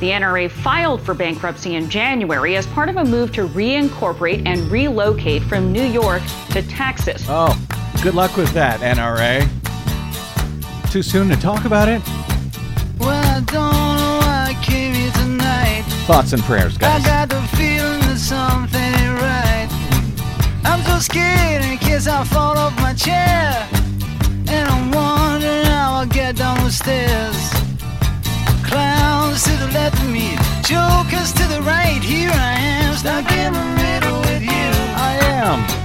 The NRA filed for bankruptcy in January as part of a move to reincorporate and relocate from New York to Texas. Oh, good luck with that, NRA. Too soon to talk about it? Well, I don't know why I came here tonight. Thoughts and prayers, guys. I got the feeling that something ain't right. I'm so scared in case I fall off my chair. And I'm wondering how I'll get down the stairs. Clowns to the left of me, jokers to the right. Here I am, stuck in the middle with you. I am.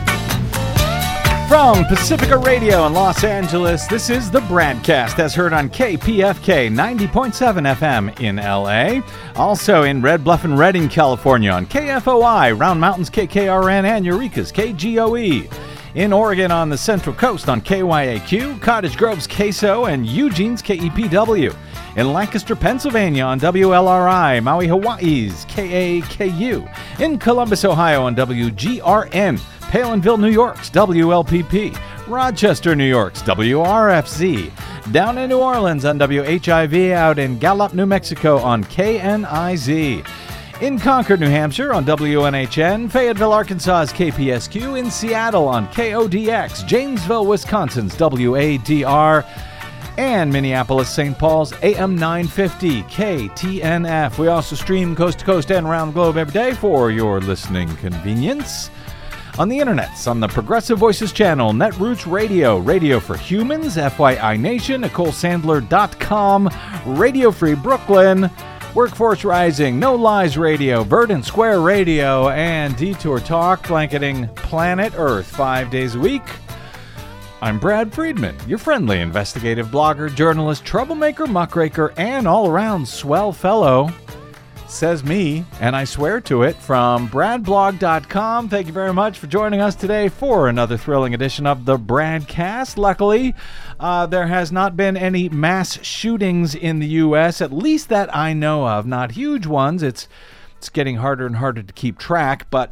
From Pacifica Radio in Los Angeles, this is the Bradcast, as heard on KPFK 90.7 FM in LA. Also in Red Bluff and Redding, California on KFOI, Round Mountains KKRN, and Eureka's KGOE. In Oregon on the Central Coast on KYAQ, Cottage Grove's KSO, and Eugene's KEPW. In Lancaster, Pennsylvania on WLRI, Maui, Hawaii's KAKU. In Columbus, Ohio on WGRN. Palinville, New York's WLPP, Rochester, New York's WRFZ, down in New Orleans on WHIV, out in Gallup, New Mexico on KNIZ, in Concord, New Hampshire on WNHN, Fayetteville, Arkansas's KPSQ, in Seattle on KODX, Janesville, Wisconsin's WADR, and Minneapolis, St. Paul's AM 950 KTNF. We also stream coast to coast and around the globe every day for your listening convenience. On the internets, on the Progressive Voices channel, Netroots Radio, Radio for Humans, FYI Nation, NicoleSandler.com, Radio Free Brooklyn, Workforce Rising, No Lies Radio, Verdant Square Radio, and Detour Talk, blanketing planet Earth 5 days a week. I'm Brad Friedman, your friendly investigative blogger, journalist, troublemaker, muckraker, and all-around swell fellow. Says me, and I swear to it, from bradblog.com. Thank you very much for joining us today for another thrilling edition of the Bradcast. Luckily, there has not been any mass shootings in the U.S., at least that I know of. Not huge ones. It's getting harder and harder to keep track, but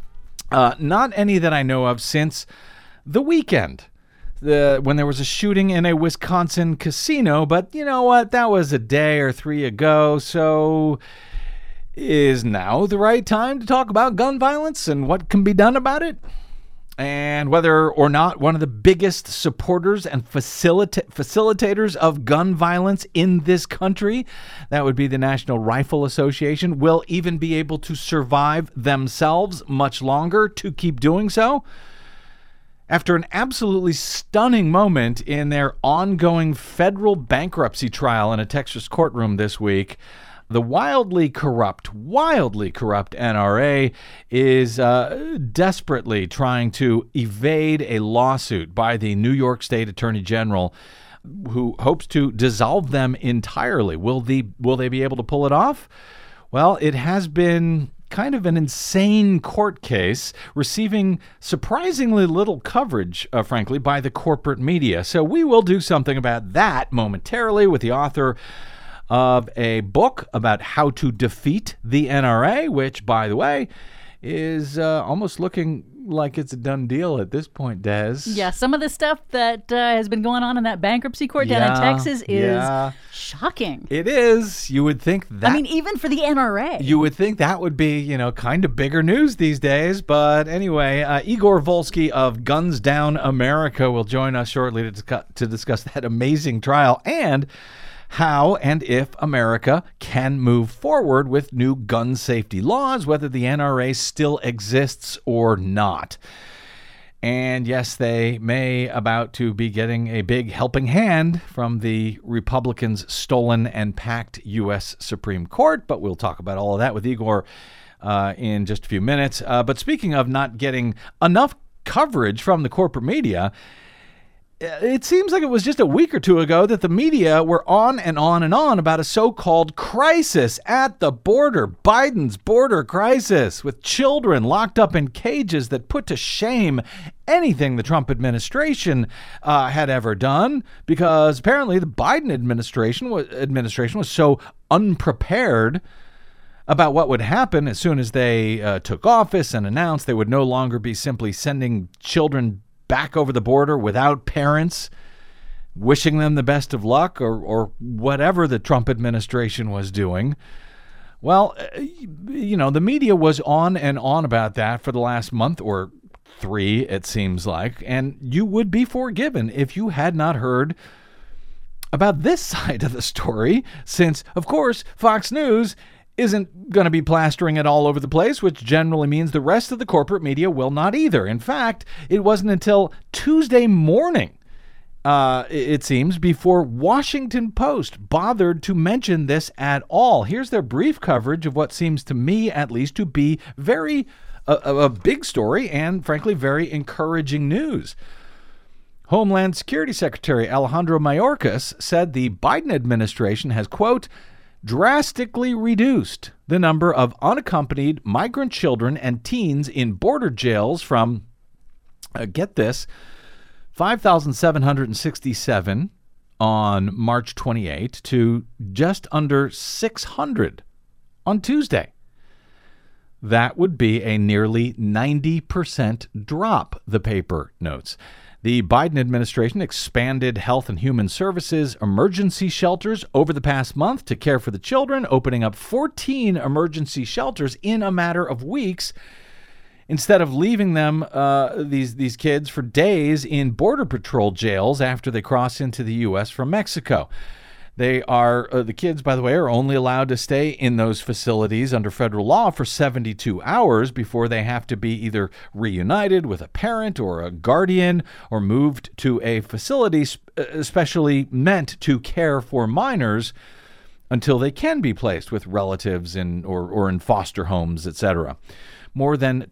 not any that I know of since the weekend. When there was a shooting in a Wisconsin casino, but you know what? That was a day or three ago, so is now the right time to talk about gun violence and what can be done about it? And whether or not one of the biggest supporters and facilitators of gun violence in this country, that would be the National Rifle Association, will even be able to survive themselves much longer to keep doing so? After an absolutely stunning moment in their ongoing federal bankruptcy trial in a Texas courtroom this week, the wildly corrupt NRA is desperately trying to evade a lawsuit by the New York State Attorney General, who hopes to dissolve them entirely. Will they be able to pull it off? Well, it has been kind of an insane court case, receiving surprisingly little coverage, frankly, by the corporate media. So we will do something about that momentarily with the author of a book about how to defeat the NRA, which, by the way, is almost looking like it's a done deal at this point, Des. Yeah, some of the stuff that has been going on in that bankruptcy court down in Texas is shocking. It is. You would think that. I mean, even for the NRA. You would think that would be, kind of bigger news these days. But anyway, Igor Volsky of Guns Down America will join us shortly to discuss that amazing trial and how and if America can move forward with new gun safety laws, whether the NRA still exists or not. And yes, they may about to be getting a big helping hand from the Republicans' stolen and packed U.S. Supreme Court, but we'll talk about all of that with Igor in just a few minutes. But speaking of not getting enough coverage from the corporate media, it seems like it was just a week or two ago that the media were on and on and on about a so-called crisis at the border, Biden's border crisis, with children locked up in cages that put to shame anything the Trump administration had ever done, because apparently the Biden administration was so unprepared about what would happen as soon as they took office and announced they would no longer be simply sending children back over the border without parents wishing them the best of luck or whatever the Trump administration was doing. Well, the media was on and on about that for the last month or 3, it seems like, and you would be forgiven if you had not heard about this side of the story, since, of course, Fox News isn't going to be plastering it all over the place, which generally means the rest of the corporate media will not either. In fact, it wasn't until Tuesday morning, it seems, before Washington Post bothered to mention this at all. Here's their brief coverage of what seems to me, at least, to be a big story and, frankly, very encouraging news. Homeland Security Secretary Alejandro Mayorkas said the Biden administration has, quote, drastically reduced the number of unaccompanied migrant children and teens in border jails from, get this, 5,767 on March 28 to just under 600 on Tuesday. That would be a nearly 90% drop, the paper notes. The Biden administration expanded Health and Human Services emergency shelters over the past month to care for the children, opening up 14 emergency shelters in a matter of weeks, instead of leaving them, these kids, for days in Border Patrol jails after they cross into the U.S. from Mexico. They are, the kids, by the way, are only allowed to stay in those facilities under federal law for 72 hours before they have to be either reunited with a parent or a guardian or moved to a facility especially meant to care for minors until they can be placed with relatives or in foster homes, etc. More than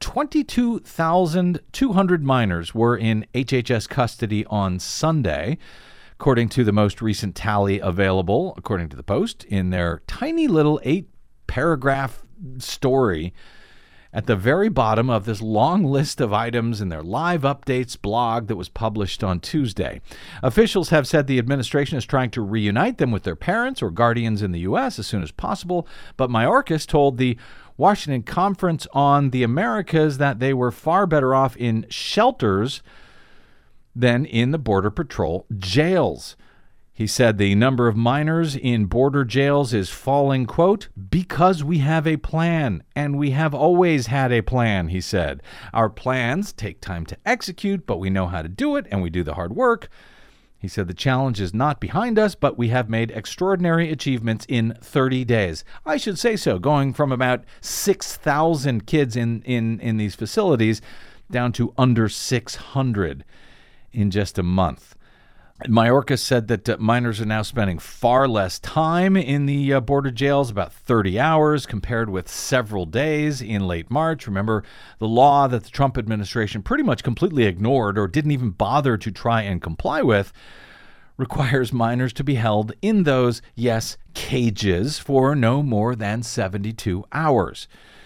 22,200 minors were in HHS custody on Sunday, according to the most recent tally available, according to the Post, in their tiny little 8-paragraph story at the very bottom of this long list of items in their live updates blog that was published on Tuesday. Officials have said the administration is trying to reunite them with their parents or guardians in the U.S. as soon as possible, but Mayorkas told the Washington Conference on the Americas that they were far better off in shelters than in the Border Patrol jails. He said the number of minors in border jails is falling, quote, because we have a plan, and we have always had a plan, he said. Our plans take time to execute, but we know how to do it, and we do the hard work. He said the challenge is not behind us, but we have made extraordinary achievements in 30 days. I should say so, going from about 6,000 kids in these facilities down to under 600 in just a month. Mayorkas said that minors are now spending far less time in the border jails, about 30 hours, compared with several days in late March. Remember, the law that the Trump administration pretty much completely ignored or didn't even bother to try and comply with requires minors to be held in those, yes, cages for no more than 72 hours.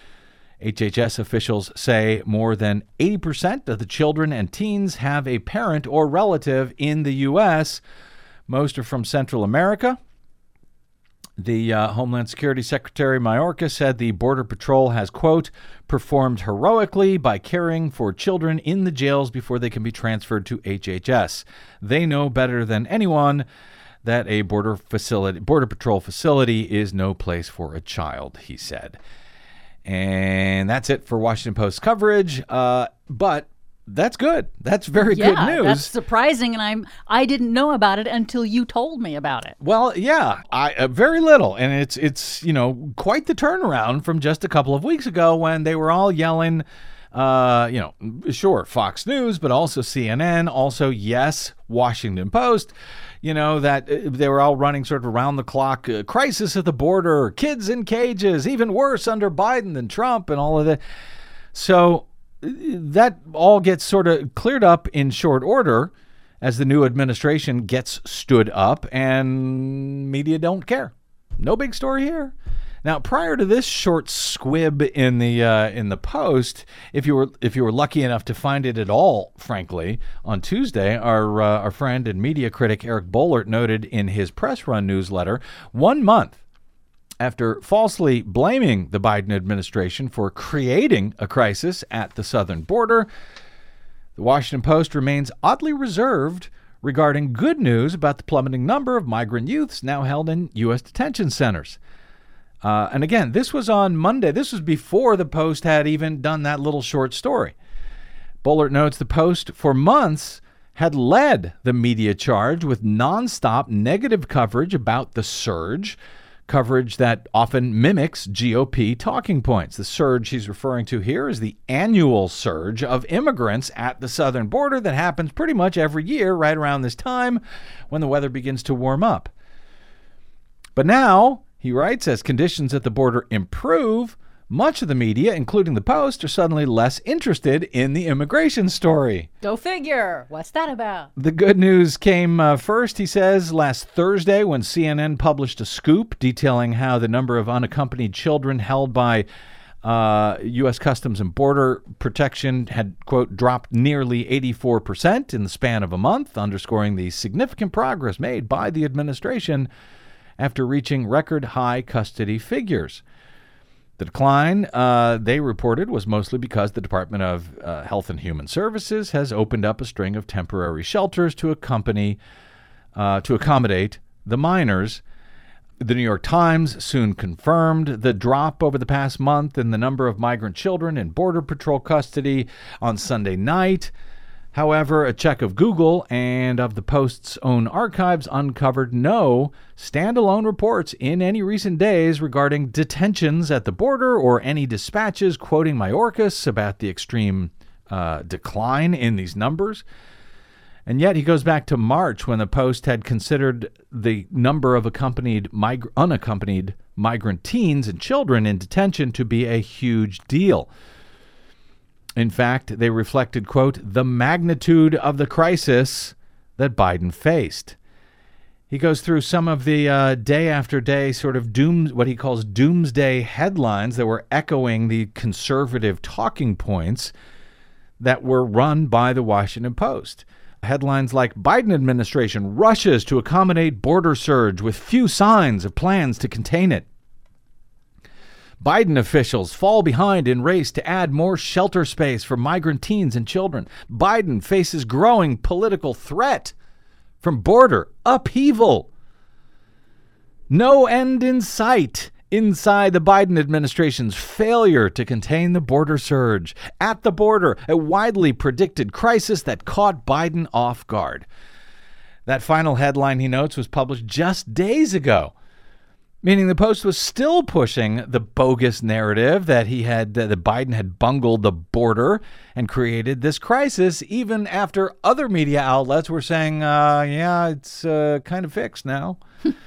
HHS officials say more than 80% of the children and teens have a parent or relative in the U.S. Most are from Central America. The Homeland Security Secretary Mayorkas said the Border Patrol has, quote, performed heroically by caring for children in the jails before they can be transferred to HHS. They know better than anyone that a Border Patrol facility is no place for a child, he said. And that's it for Washington Post coverage. But that's good. That's very good news. That's surprising, and I didn't know about it until you told me about it. Well, yeah, very little, and it's quite the turnaround from just a couple of weeks ago when they were all yelling. Sure, Fox News, but also CNN, also, yes, Washington Post, that they were all running sort of around the clock, crisis at the border, kids in cages, even worse under Biden than Trump and all of that. So that all gets sort of cleared up in short order as the new administration gets stood up and media don't care. No big story here. Now, prior to this short squib in the Post, if you were lucky enough to find it at all, frankly, on Tuesday, our friend and media critic Eric Boehlert noted in his Press Run newsletter, 1 month after falsely blaming the Biden administration for creating a crisis at the southern border, the Washington Post remains oddly reserved regarding good news about the plummeting number of migrant youths now held in U.S. detention centers. And again, this was on Monday. This was before the Post had even done that little short story. Boehlert notes the Post for months had led the media charge with nonstop negative coverage about the surge, coverage that often mimics GOP talking points. The surge he's referring to here is the annual surge of immigrants at the southern border that happens pretty much every year right around this time when the weather begins to warm up. But now, he writes, as conditions at the border improve, much of the media, including the Post, are suddenly less interested in the immigration story. Go figure. What's that about? The good news came first, he says, last Thursday when CNN published a scoop detailing how the number of unaccompanied children held by U.S. Customs and Border Protection had, quote, dropped nearly 84% in the span of a month, underscoring the significant progress made by the administration after reaching record high custody figures. The decline, they reported, was mostly because the Department of Health and Human Services has opened up a string of temporary shelters to accommodate the minors. The New York Times soon confirmed the drop over the past month in the number of migrant children in Border Patrol custody on Sunday night. However, a check of Google and of the Post's own archives uncovered no standalone reports in any recent days regarding detentions at the border or any dispatches quoting Mayorkas about the extreme decline in these numbers. And yet he goes back to March when the Post had considered the number of unaccompanied migrant teens and children in detention to be a huge deal. In fact, they reflected, quote, the magnitude of the crisis that Biden faced. He goes through some of the day after day sort of what he calls doomsday headlines that were echoing the conservative talking points that were run by the Washington Post. Headlines like Biden administration rushes to accommodate border surge with few signs of plans to contain it. Biden officials fall behind in race to add more shelter space for migrant teens and children. Biden faces growing political threat from border upheaval. No end in sight inside the Biden administration's failure to contain the border surge. At the border, a widely predicted crisis that caught Biden off guard. That final headline, he notes, was published just days ago, meaning the Post was still pushing the bogus narrative that that Biden had bungled the border and created this crisis, even after other media outlets were saying, yeah, it's kind of fixed now.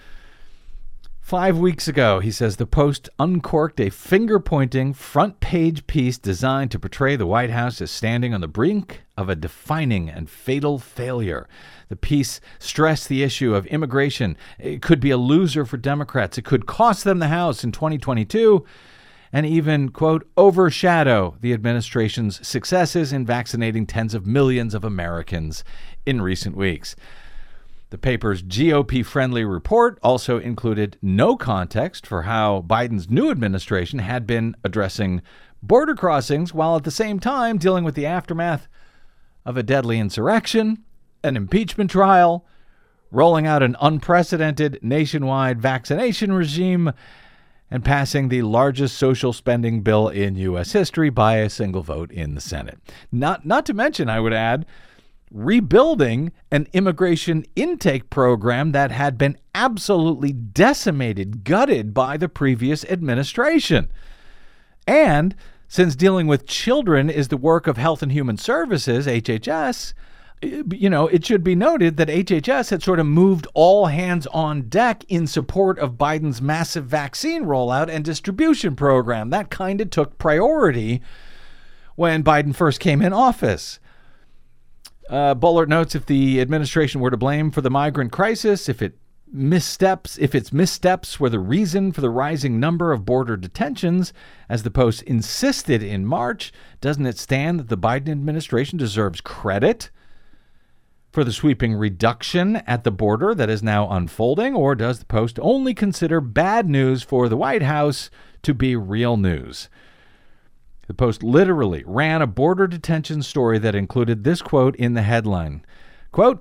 5 weeks ago, he says, the Post uncorked a finger-pointing front-page piece designed to portray the White House as standing on the brink of a defining and fatal failure. The piece stressed the issue of immigration. It could be a loser for Democrats. It could cost them the House in 2022 and even, quote, overshadow the administration's successes in vaccinating tens of millions of Americans in recent weeks. The paper's GOP-friendly report also included no context for how Biden's new administration had been addressing border crossings while at the same time dealing with the aftermath of a deadly insurrection, an impeachment trial, rolling out an unprecedented nationwide vaccination regime, and passing the largest social spending bill in U.S. history by a single vote in the Senate. Not to mention, I would add, rebuilding an immigration intake program that had been absolutely decimated, gutted by the previous administration. And since dealing with children is the work of Health and Human Services, HHS, it should be noted that HHS had sort of moved all hands on deck in support of Biden's massive vaccine rollout and distribution program. That kind of took priority when Biden first came in office. Boehlert notes if the administration were to blame for the migrant crisis, if its missteps were the reason for the rising number of border detentions, as the Post insisted in March, doesn't it stand that the Biden administration deserves credit for the sweeping reduction at the border that is now unfolding, or does the Post only consider bad news for the White House to be real news? The Post literally ran a border detention story that included this quote in the headline. Quote,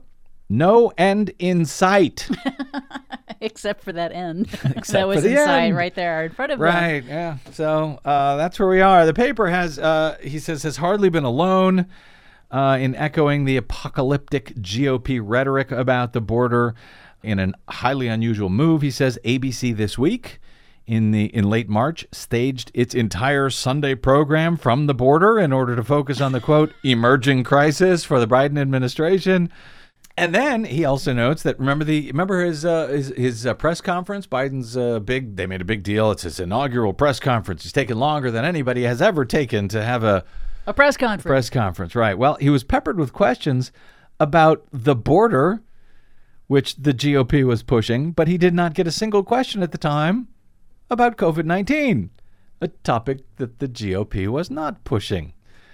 No end in sight. Except for that end. Except that was for the in sight end. right there in front of them. Right, yeah. So that's where we are. The paper has, he says, has hardly been alone in echoing the apocalyptic GOP rhetoric about the border in a highly unusual move. He says ABC This Week in late March staged its entire Sunday program from the border in order to focus on the, quote, emerging crisis for the Biden administration. And then he also notes that remember his press conference. Biden's they made a big deal. It's his inaugural press conference. He's taken longer than anybody has ever taken to have a press conference. Press conference, right? Well, he was peppered with questions about the border, which the GOP was pushing, but he did not get a single question at the time about COVID-19, a topic that the GOP was not pushing.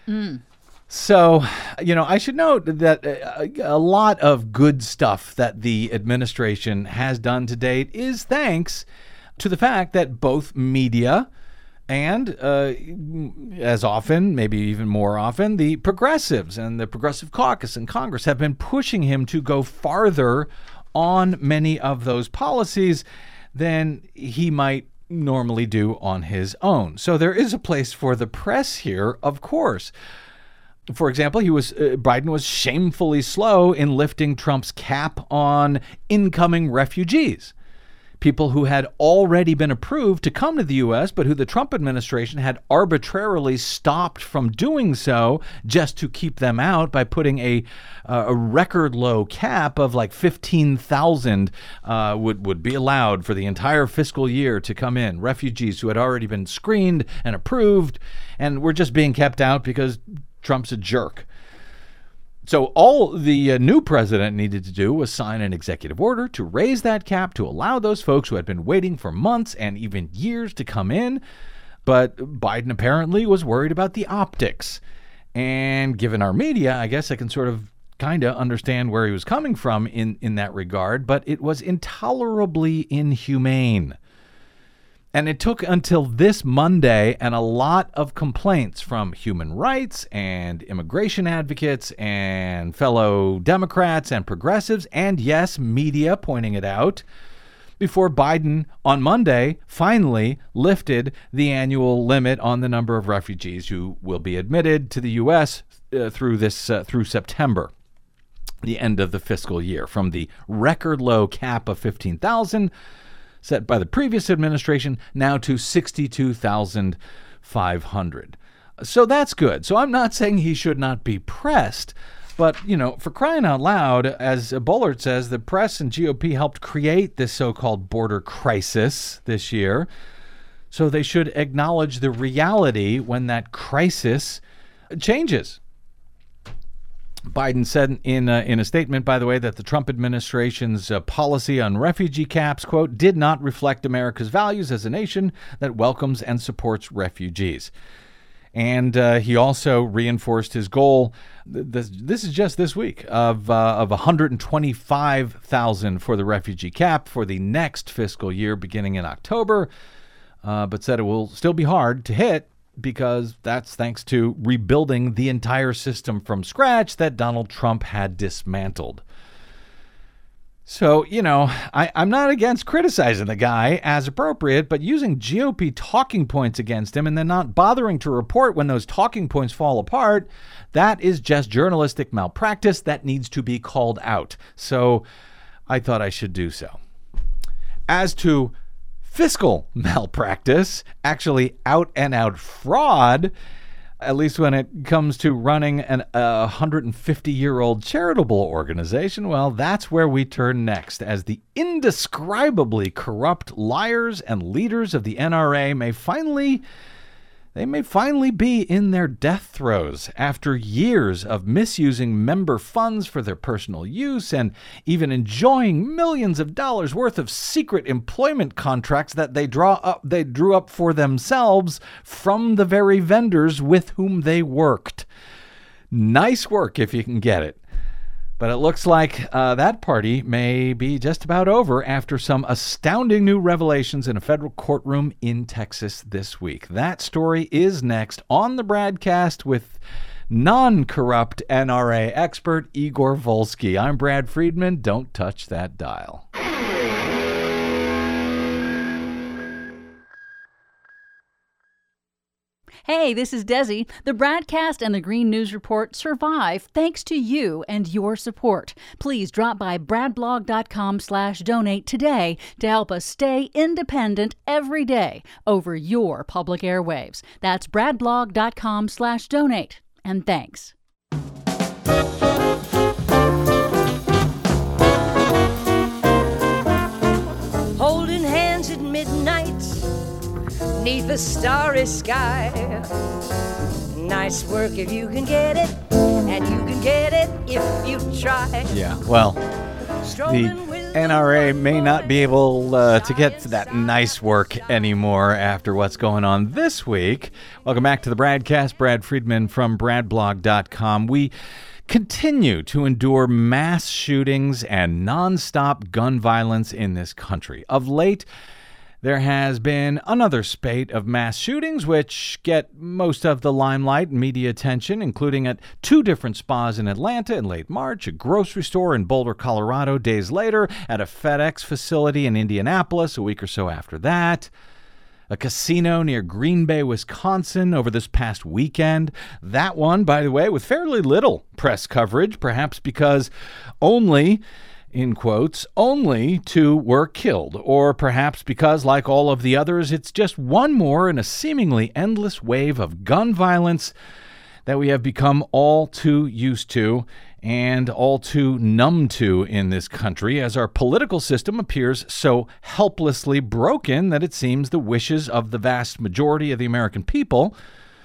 So, I should note that a lot of good stuff that the administration has done to date is thanks to the fact that both media and, as often, maybe even more often, the progressives and the Progressive Caucus in Congress have been pushing him to go farther on many of those policies than he might normally do on his own. So there is a place for the press here, of course. For example, Biden was shamefully slow in lifting Trump's cap on incoming refugees, people who had already been approved to come to the U.S., but who the Trump administration had arbitrarily stopped from doing so just to keep them out by putting a record low cap of like 15,000 would be allowed for the entire fiscal year to come in, refugees who had already been screened and approved and were just being kept out because Trump's a jerk. So all the new president needed to do was sign an executive order to raise that cap to allow those folks who had been waiting for months and even years to come in. But Biden apparently was worried about the optics. And given our media, I guess I can sort of kind of understand where he was coming from in that regard, but it was intolerably inhumane. And it took until this Monday and a lot of complaints from human rights and immigration advocates and fellow Democrats and progressives and, yes, media pointing it out, before Biden on Monday finally lifted the annual limit on the number of refugees who will be admitted to the U.S. through September, the end of the fiscal year, from the record low cap of 15,000 set by the previous administration, now to 62,500. So that's good. So I'm not saying he should not be pressed, but, for crying out loud, as Bullard says, the press and GOP helped create this so-called border crisis this year. So they should acknowledge the reality when that crisis changes. Biden said in a statement, by the way, that the Trump administration's policy on refugee caps, quote, did not reflect America's values as a nation that welcomes and supports refugees. And he also reinforced his goal, this is just this week, of 125,000 for the refugee cap for the next fiscal year beginning in October, but said it will still be hard to hit, because that's thanks to rebuilding the entire system from scratch that Donald Trump had dismantled. So, I'm not against criticizing the guy as appropriate, but using GOP talking points against him and then not bothering to report when those talking points fall apart, that is just journalistic malpractice that needs to be called out. So I thought I should do so. As to fiscal malpractice, actually out-and-out fraud, at least when it comes to running a 150-year-old charitable organization, well, that's where we turn next, as the indescribably corrupt liars and leaders of the NRA may finally be in their death throes after years of misusing member funds for their personal use and even enjoying millions of dollars worth of secret employment contracts that they drew up for themselves from the very vendors with whom they worked. Nice work if you can get it. But it looks like that party may be just about over after some astounding new revelations in a federal courtroom in Texas this week. That story is next on the Bradcast with non-corrupt NRA expert Igor Volsky. I'm Brad Friedman. Don't touch that dial. Hey, this is Desi. The Bradcast and the Green News Report survive thanks to you and your support. Please drop by bradblog.com/donate today to help us stay independent every day over your public airwaves. That's bradblog.com/donate. And thanks. Holding hands at midnight 'neath a starry sky. Nice work if you can get it, and you can get it if you try. Yeah, well, the NRA may not be able to get to that nice work anymore after what's going on this week. Welcome back to the Bradcast. Brad Friedman from bradblog.com. We continue to endure mass shootings and nonstop gun violence in this country. Of late, there has been another spate of mass shootings which get most of the limelight and media attention, including at 2 different spas in Atlanta in late March, a grocery store in Boulder, Colorado days later, at a FedEx facility in Indianapolis a week or so after that, a casino near Green Bay, Wisconsin over this past weekend. That one, by the way, with fairly little press coverage, perhaps because only, in quotes, only 2 were killed, or perhaps because, like all of the others, it's just one more in a seemingly endless wave of gun violence that we have become all too used to and all too numb to in this country, as our political system appears so helplessly broken that it seems the wishes of the vast majority of the American people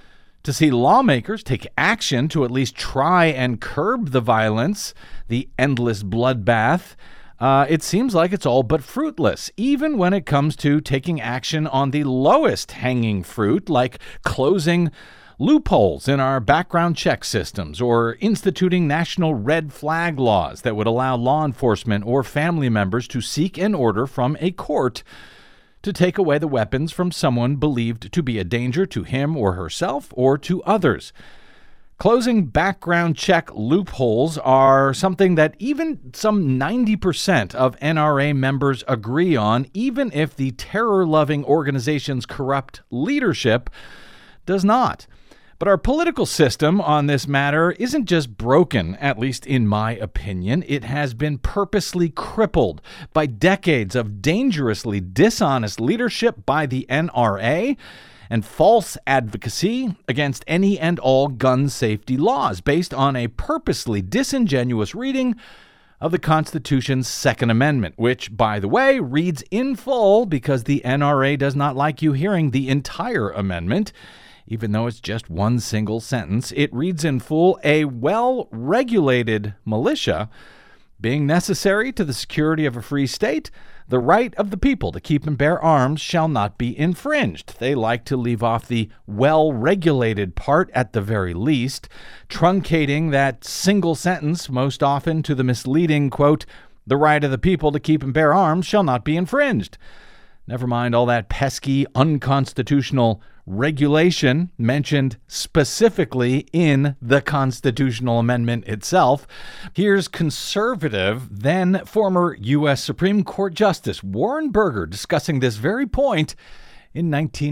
to see lawmakers take action to at least try and curb the violence, the endless bloodbath, it seems like it's all but fruitless, even when it comes to taking action on the lowest hanging fruit, like closing loopholes in our background check systems or instituting national red flag laws that would allow law enforcement or family members to seek an order from a court to take away the weapons from someone believed to be a danger to him or herself or to others. Closing background check loopholes are something that even some 90% of NRA members agree on, even if the terror-loving organization's corrupt leadership does not. But our political system on this matter isn't just broken, at least in my opinion. It has been purposely crippled by decades of dangerously dishonest leadership by the NRA and false advocacy against any and all gun safety laws based on a purposely disingenuous reading of the Constitution's Second Amendment, which, by the way, reads in full because the NRA does not like you hearing the entire amendment. Even though it's just one single sentence, it reads in full, a well-regulated militia being necessary to the security of a free state, the right of the people to keep and bear arms shall not be infringed. They like to leave off the well-regulated part at the very least, truncating that single sentence most often to the misleading, quote, the right of the people to keep and bear arms shall not be infringed. Never mind all that pesky, unconstitutional regulation mentioned specifically in the constitutional amendment itself. Here's conservative, then former U.S. Supreme Court Justice Warren Burger discussing this very point in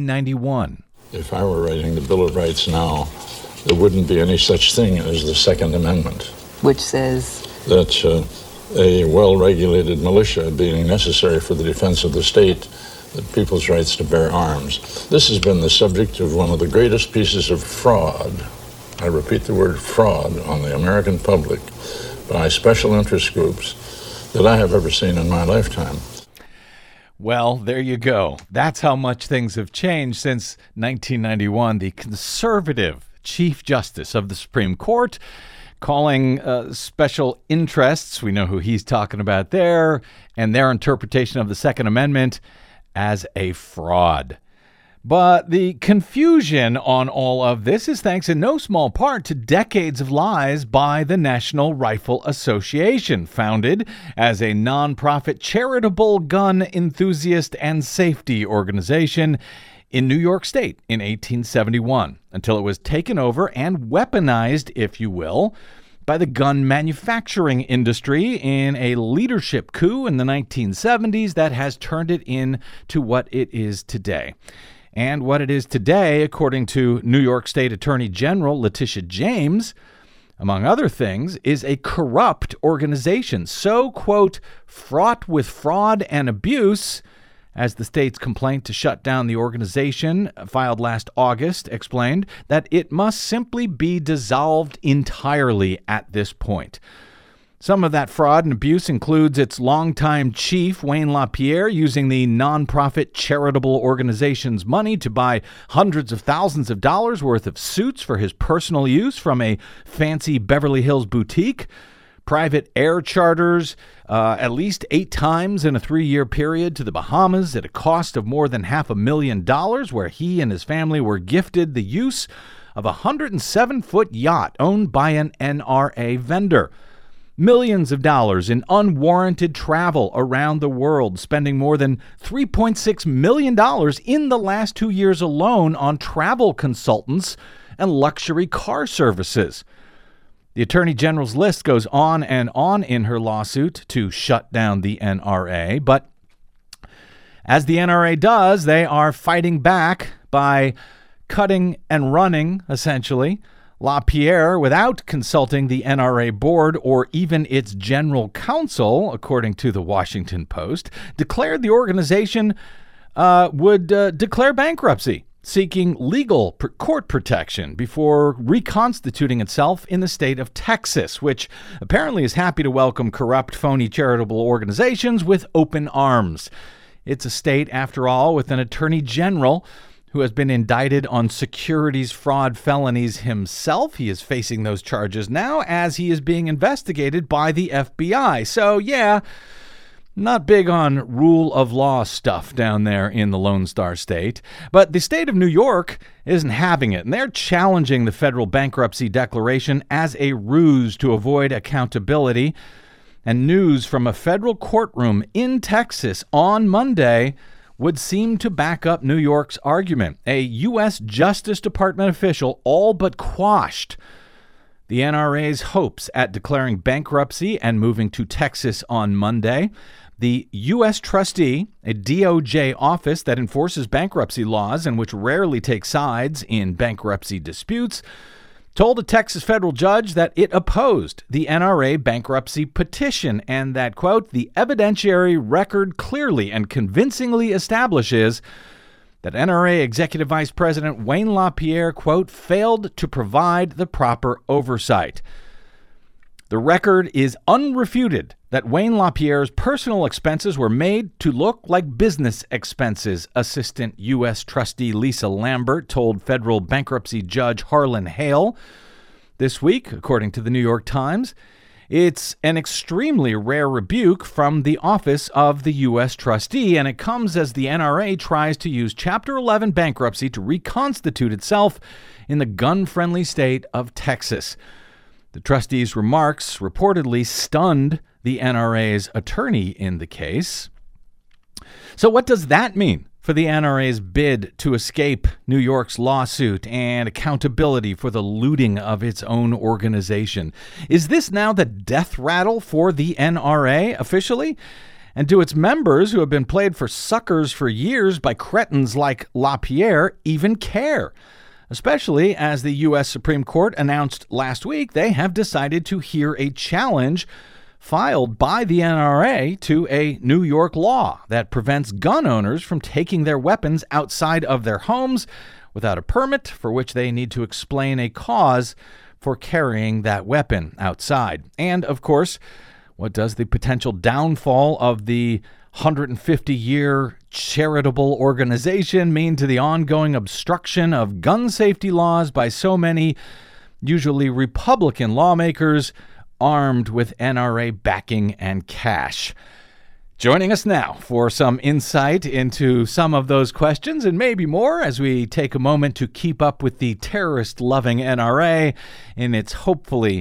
1991. If I were writing the Bill of Rights now, there wouldn't be any such thing as the Second Amendment. Which says? That a well-regulated militia being necessary for the defense of the state, the people's rights to bear arms. This has been the subject of one of the greatest pieces of fraud, I repeat the word fraud, on the American public by special interest groups that I have ever seen in my lifetime. Well, there you go. That's how much things have changed since 1991. The conservative Chief Justice of the Supreme Court calling special interests, we know who he's talking about there, and their interpretation of the Second Amendment as a fraud. But the confusion on all of this is thanks in no small part to decades of lies by the National Rifle Association, founded as a nonprofit charitable gun enthusiast and safety organization in New York State in 1871 until it was taken over and weaponized, if you will, by the gun manufacturing industry in a leadership coup in the 1970s that has turned it into what it is today. And what it is today, according to New York State Attorney General Letitia James, among other things, is a corrupt organization, so, quote, fraught with fraud and abuse, as the state's complaint to shut down the organization, filed last August, explained that it must simply be dissolved entirely at this point. Some of that fraud and abuse includes its longtime chief, Wayne LaPierre, using the nonprofit charitable organization's money to buy hundreds of thousands of dollars worth of suits for his personal use from a fancy Beverly Hills boutique, private air charters at least 8 times in a 3-year period to the Bahamas at a cost of more than $500,000, where he and his family were gifted the use of a 107-foot yacht owned by an NRA vendor. Millions of dollars in unwarranted travel around the world, spending more than $3.6 million in the last 2 years alone on travel consultants and luxury car services. The Attorney General's list goes on and on in her lawsuit to shut down the NRA, but as the NRA does, they are fighting back by cutting and running, essentially. LaPierre, without consulting the NRA board or even its general counsel, according to the Washington Post, declared the organization would declare bankruptcy, seeking legal court protection before reconstituting itself in the state of Texas, which apparently is happy to welcome corrupt, phony charitable organizations with open arms. It's a state, after all, with an attorney general who has been indicted on securities fraud felonies himself. He is facing those charges now as he is being investigated by the FBI. So, yeah, not big on rule of law stuff down there in the Lone Star State. But the state of New York isn't having it, and they're challenging the federal bankruptcy declaration as a ruse to avoid accountability. And news from a federal courtroom in Texas on Monday would seem to back up New York's argument. A U.S. Justice Department official all but quashed the NRA's hopes at declaring bankruptcy and moving to Texas on Monday. The U.S. trustee, a DOJ office that enforces bankruptcy laws and which rarely takes sides in bankruptcy disputes, told a Texas federal judge that it opposed the NRA bankruptcy petition and that, quote, the evidentiary record clearly and convincingly establishes that NRA Executive Vice President Wayne LaPierre, quote, failed to provide the proper oversight. The record is unrefuted that Wayne LaPierre's personal expenses were made to look like business expenses, Assistant U.S. Trustee Lisa Lambert told federal bankruptcy judge Harlan Hale this week, according to the New York Times. It's an extremely rare rebuke from the office of the U.S. trustee, and it comes as the NRA tries to use Chapter 11 bankruptcy to reconstitute itself in the gun-friendly state of Texas. The trustee's remarks reportedly stunned the NRA's attorney in the case. So what does that mean for the NRA's bid to escape New York's lawsuit and accountability for the looting of its own organization? Is this now the death rattle for the NRA officially? And do its members, who have been played for suckers for years by cretins like LaPierre, even care? Especially as the U.S. Supreme Court announced last week they have decided to hear a challenge filed by the NRA to a New York law that prevents gun owners from taking their weapons outside of their homes without a permit, for which they need to explain a cause for carrying that weapon outside. And, of course, what does the potential downfall of the 150-year charitable organization mean to the ongoing obstruction of gun safety laws by so many, usually Republican lawmakers, armed with NRA backing and cash? Joining us now for some insight into some of those questions and maybe more as we take a moment to keep up with the terrorist-loving NRA in its hopefully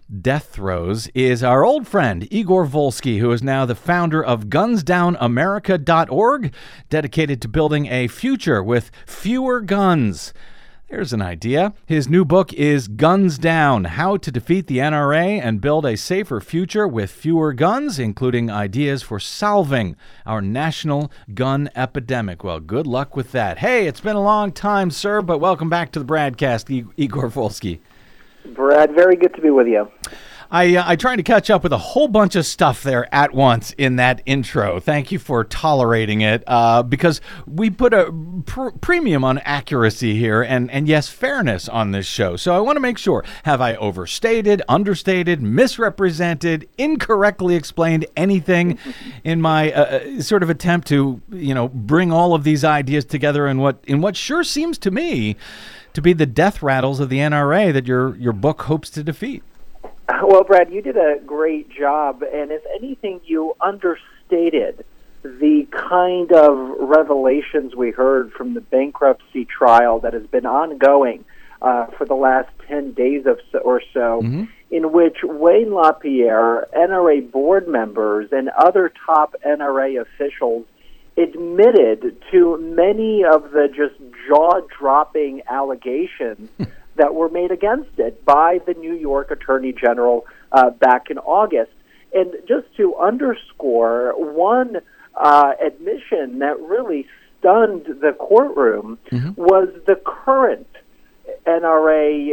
death throes is our old friend Igor Volsky, who is now the founder of GunsDownAmerica.org, dedicated to building a future with fewer guns. There's an idea. His new book is Guns Down: How to Defeat the NRA and Build a Safer Future with Fewer Guns, including ideas for solving our national gun epidemic. Well, good luck with that. Hey, it's been a long time, sir, but welcome back to the Bradcast, Igor Volsky. Brad, very good to be with you. I tried to catch up with a whole bunch of stuff there at once in that intro. Thank you for tolerating it, because we put a premium on accuracy here and yes, fairness on this show. So I want to make sure, have I overstated, understated, misrepresented, incorrectly explained anything in my sort of attempt to, bring all of these ideas together in what sure seems to me to be the death rattles of the NRA that your book hopes to defeat? Well, Brad, you did a great job, and if anything, you understated the kind of revelations we heard from the bankruptcy trial that has been ongoing for the last 10 days or so, in which Wayne LaPierre, NRA board members, and other top NRA officials admitted to many of the just jaw-dropping allegations that were made against it by the New York Attorney General back in August. And just to underscore one admission that really stunned the courtroom was the current NRA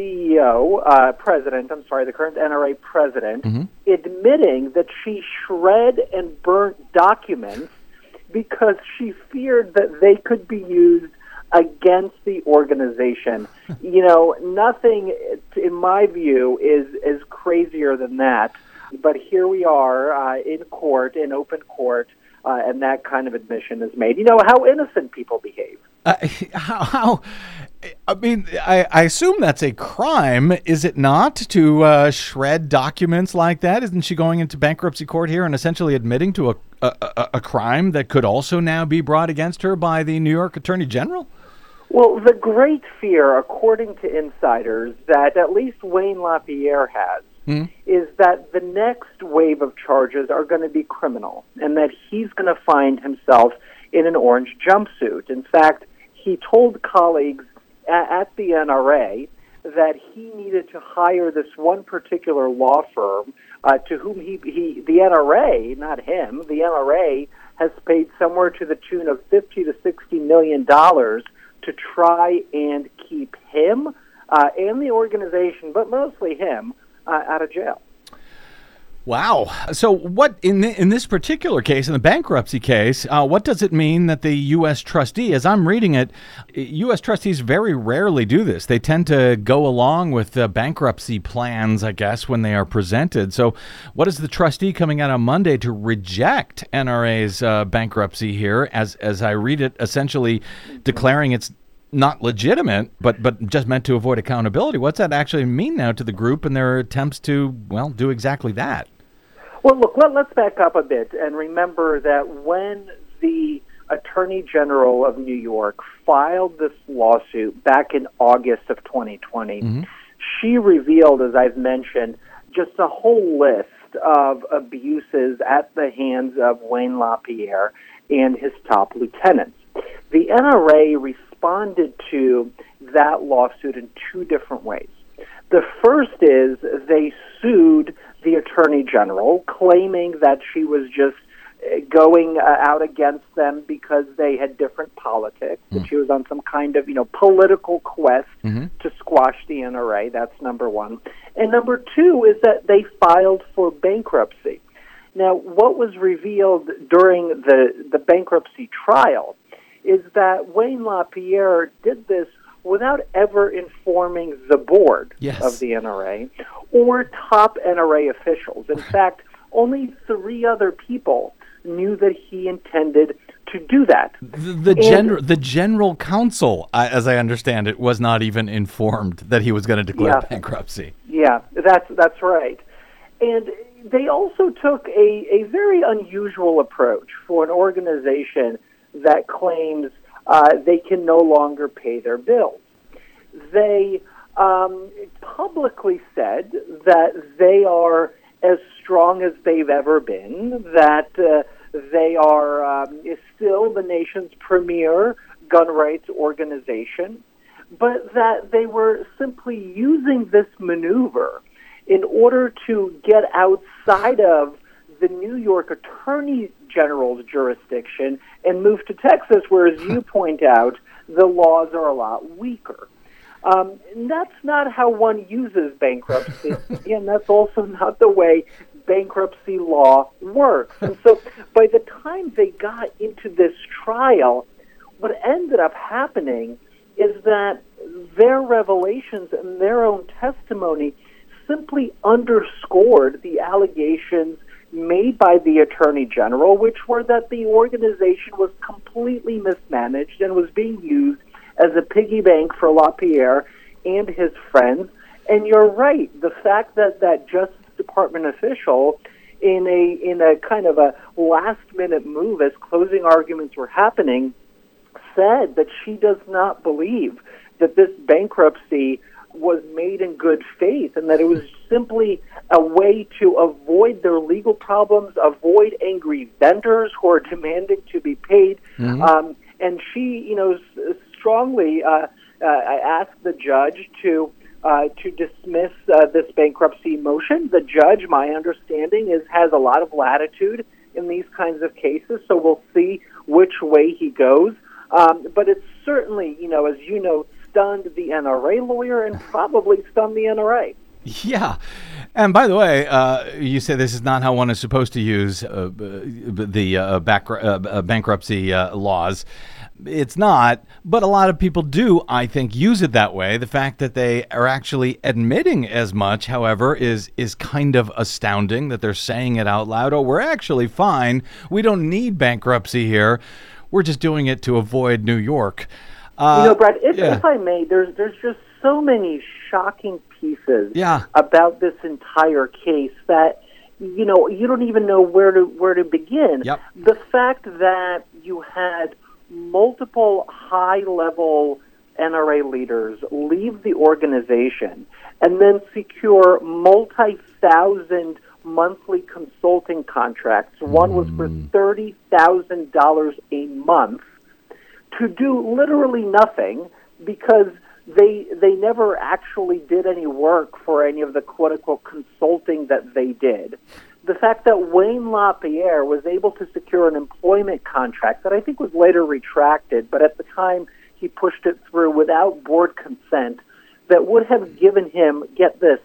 the current NRA president, admitting that she shred and burnt documents because she feared that they could be used against the organization. Nothing, in my view, is crazier than that. But here we are in court, in open court, and that kind of admission is made. How innocent people behave. I assume that's a crime, is it not, to shred documents like that? Isn't she going into bankruptcy court here and essentially admitting to a crime that could also now be brought against her by the New York Attorney General? Well, the great fear, according to insiders, that at least Wayne LaPierre has, is that the next wave of charges are going to be criminal, and that he's going to find himself in an orange jumpsuit. In fact, he told colleagues at the NRA that he needed to hire this one particular law firm to whom the NRA, not him, the NRA has paid somewhere to the tune of $50 to $60 million to try and keep him and the organization, but mostly him, out of jail. Wow. So what, in this particular case, in the bankruptcy case, what does it mean that the U.S. trustee, as I'm reading it, U.S. trustees very rarely do this. They tend to go along with bankruptcy plans, I guess, when they are presented. So what is the trustee coming out on Monday to reject NRA's bankruptcy here, as I read it, essentially declaring it's not legitimate, but just meant to avoid accountability? What's that actually mean now to the group and their attempts to, do exactly that? Well, look, let's back up a bit and remember that when the Attorney General of New York filed this lawsuit back in August of 2020, she revealed, as I've mentioned, just a whole list of abuses at the hands of Wayne LaPierre and his top lieutenants. The NRA responded to that lawsuit in two different ways. The first is they sued the Attorney General, claiming that she was just going out against them because they had different politics, that she was on some kind of, political quest to squash the NRA. That's number one. And number two is that they filed for bankruptcy. Now, what was revealed during the bankruptcy trial is that Wayne LaPierre did this without ever informing the board of the NRA or top NRA officials. In fact, only 3 other people knew that he intended to do that. The general counsel, as I understand it, was not even informed that he was going to declare bankruptcy. Yeah, that's right. And they also took a very unusual approach for an organization that claims they can no longer pay their bills. They publicly said that they are as strong as they've ever been, that they are still the nation's premier gun rights organization, but that they were simply using this maneuver in order to get outside of the New York Attorney General's jurisdiction and move to Texas, where, as you point out, the laws are a lot weaker. And that's not how one uses bankruptcy, and that's also not the way bankruptcy law works. And so by the time they got into this trial, what ended up happening is that their revelations and their own testimony simply underscored the allegations made by the Attorney General, which were that the organization was completely mismanaged and was being used as a piggy bank for LaPierre and his friends. And you're right, the fact that that Justice Department official, in a kind of a last-minute move as closing arguments were happening, said that she does not believe that this bankruptcy was made in good faith and that it was simply a way to avoid their legal problems, avoid angry vendors who are demanding to be paid. And she, strongly asked the judge to dismiss this bankruptcy motion. The judge, my understanding, has a lot of latitude in these kinds of cases, so we'll see which way he goes. But it's certainly, as you know, stunned the NRA lawyer and probably stunned the NRA. Yeah. And by the way, you say this is not how one is supposed to use the bankruptcy laws. It's not, but a lot of people do, I think, use it that way. The fact that they are actually admitting as much, however, is kind of astounding that they're saying it out loud. Oh, we're actually fine. We don't need bankruptcy here. We're just doing it to avoid New York. Brad, if I may, there's just so many shocking pieces about this entire case that, you don't even know where to begin. Yep. The fact that you had multiple high-level NRA leaders leave the organization and then secure multi-thousand monthly consulting contracts. One was for $30,000 a month to do literally nothing because they never actually did any work for any of the quote-unquote consulting that they did. The fact that Wayne LaPierre was able to secure an employment contract that I think was later retracted, but at the time he pushed it through without board consent, that would have given him, get this,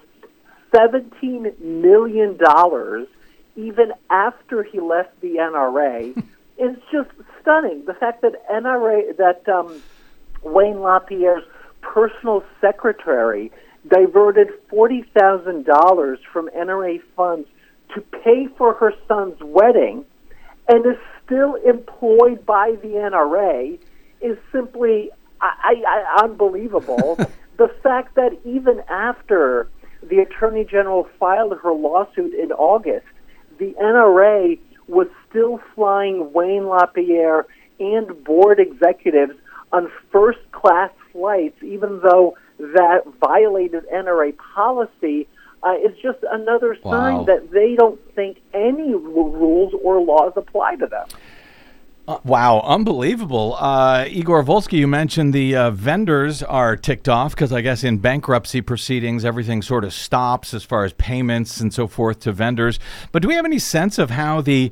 $17 million even after he left the NRA is just stunning. The fact that Wayne LaPierre's personal secretary diverted $40,000 from NRA funds to pay for her son's wedding and is still employed by the NRA is simply unbelievable. The fact that even after the Attorney General filed her lawsuit in August, the NRA was still flying Wayne LaPierre and board executives on first-class flights, even though that violated NRA policy. It's just another sign that they don't think any rules or laws apply to them. Wow, unbelievable. Igor Volsky, you mentioned the vendors are ticked off because I guess in bankruptcy proceedings, everything sort of stops as far as payments and so forth to vendors. But do we have any sense of how the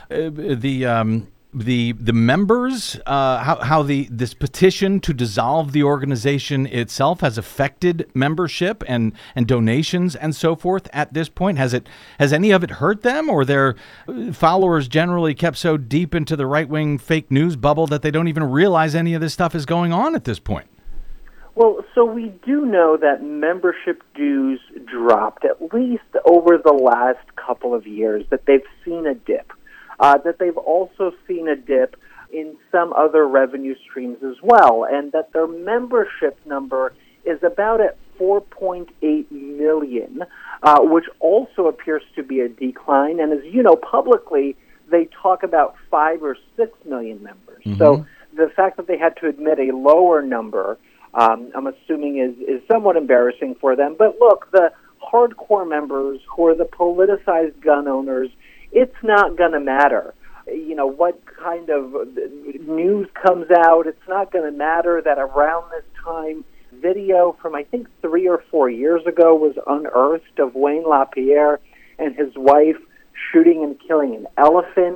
members, how this petition to dissolve the organization itself has affected membership and donations and so forth at this point? Has any of it hurt them, or their followers generally kept so deep into the right-wing fake news bubble that they don't even realize any of this stuff is going on at this point? Well, so we do know that membership dues dropped at least over the last couple of years, that they've seen a dip. That they've also seen a dip in some other revenue streams as well, and that their membership number is about at 4.8 million, which also appears to be a decline. And as you know, publicly, they talk about 5 or 6 million members. Mm-hmm. So the fact that they had to admit a lower number I'm assuming is somewhat embarrassing for them. But look, the hardcore members who are the politicized gun owners, it's not going to matter. What kind of news comes out, it's not going to matter that around this time, video from, I think, 3 or 4 years ago was unearthed of Wayne LaPierre and his wife shooting and killing an elephant.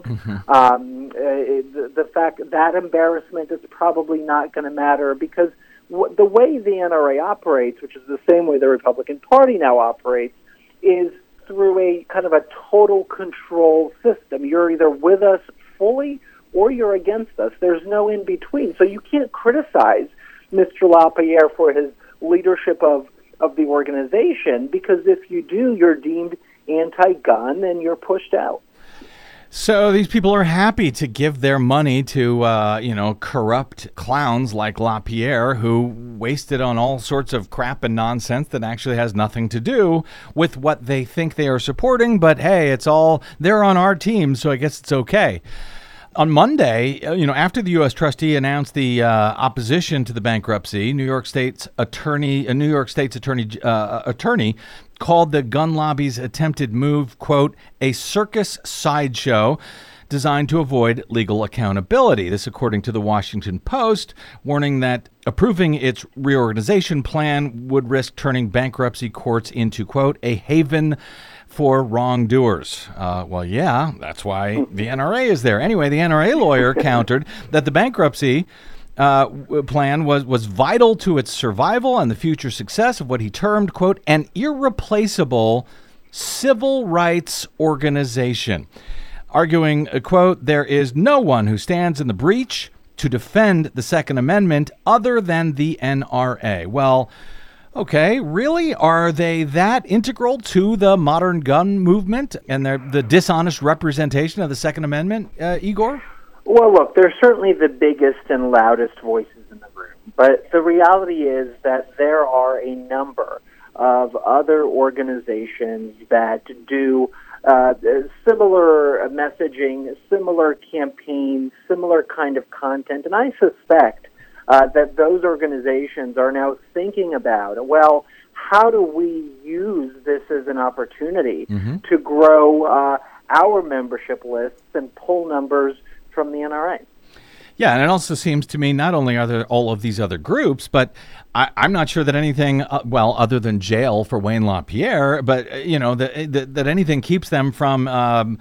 The fact that embarrassment is probably not going to matter because the way the NRA operates, which is the same way the Republican Party now operates, is through a kind of a total control system. You're either with us fully or you're against us. There's no in between. So you can't criticize Mr. LaPierre for his leadership of the organization, because if you do, you're deemed anti-gun and you're pushed out. So these people are happy to give their money to, corrupt clowns like LaPierre, who wasted on all sorts of crap and nonsense that actually has nothing to do with what they think they are supporting. But hey, they're on our team, so I guess it's okay. On Monday, after the U.S. trustee announced the opposition to the bankruptcy, New York State's attorney called the gun lobby's attempted move, quote, a circus sideshow designed to avoid legal accountability. This, according to the Washington Post, warning that approving its reorganization plan would risk turning bankruptcy courts into, quote, a haven for wrongdoers. Yeah, that's why the NRA is there. Anyway, the NRA lawyer countered that the bankruptcy plan was vital to its survival and the future success of what he termed, quote, an irreplaceable civil rights organization. Arguing, quote, there is no one who stands in the breach to defend the Second Amendment other than the NRA. Well, okay, really? Are they that integral to the modern gun movement and the dishonest representation of the Second Amendment, Igor? Well, look, they're certainly the biggest and loudest voices in the room. But the reality is that there are a number of other organizations that do similar messaging, similar campaigns, similar kind of content. And I suspect that those organizations are now thinking about, well, how do we use this as an opportunity to grow our membership lists and pull numbers from the NRA? Yeah, and it also seems to me not only are there all of these other groups, but I'm not sure that anything, other than jail for Wayne LaPierre, but, that anything keeps them from,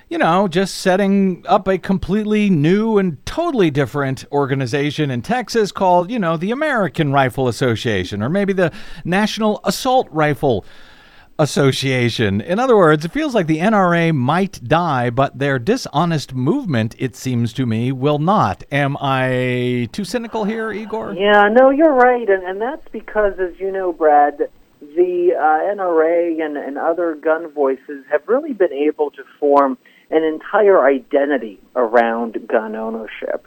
just setting up a completely new and totally different organization in Texas called, the American Rifle Association, or maybe the National Assault Rifle Association. In other words, it feels like the NRA might die, but their dishonest movement, it seems to me, will not. Am I too cynical here, Igor? Yeah, no, you're right. And that's because, as you know, Brad, the NRA and other gun voices have really been able to form an entire identity around gun ownership.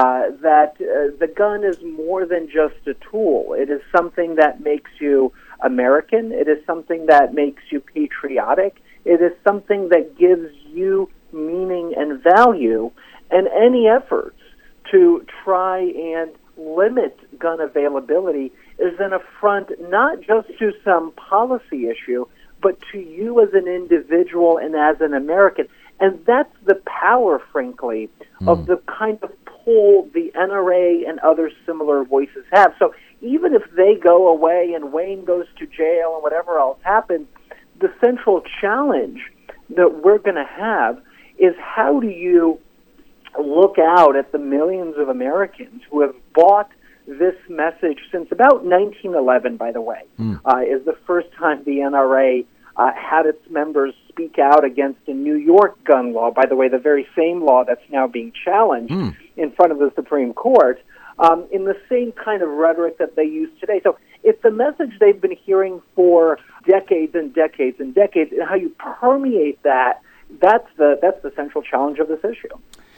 That the gun is more than just a tool. It is something that makes you American. It is something that makes you patriotic. It is something that gives you meaning and value. And any efforts to try and limit gun availability is an affront not just to some policy issue, but to you as an individual and as an American. And that's the power, frankly, of the kind of pull the NRA and other similar voices have. So even if they go away and Wayne goes to jail and whatever else happens, the central challenge that we're going to have is how do you look out at the millions of Americans who have bought this message since about 1911, by the way, is the first time the NRA had its members speak out against a New York gun law, by the way, the very same law that's now being challenged in front of the Supreme Court, in the same kind of rhetoric that they use today. So it's a message they've been hearing for decades and decades and decades, and how you permeate that, that's the central challenge of this issue.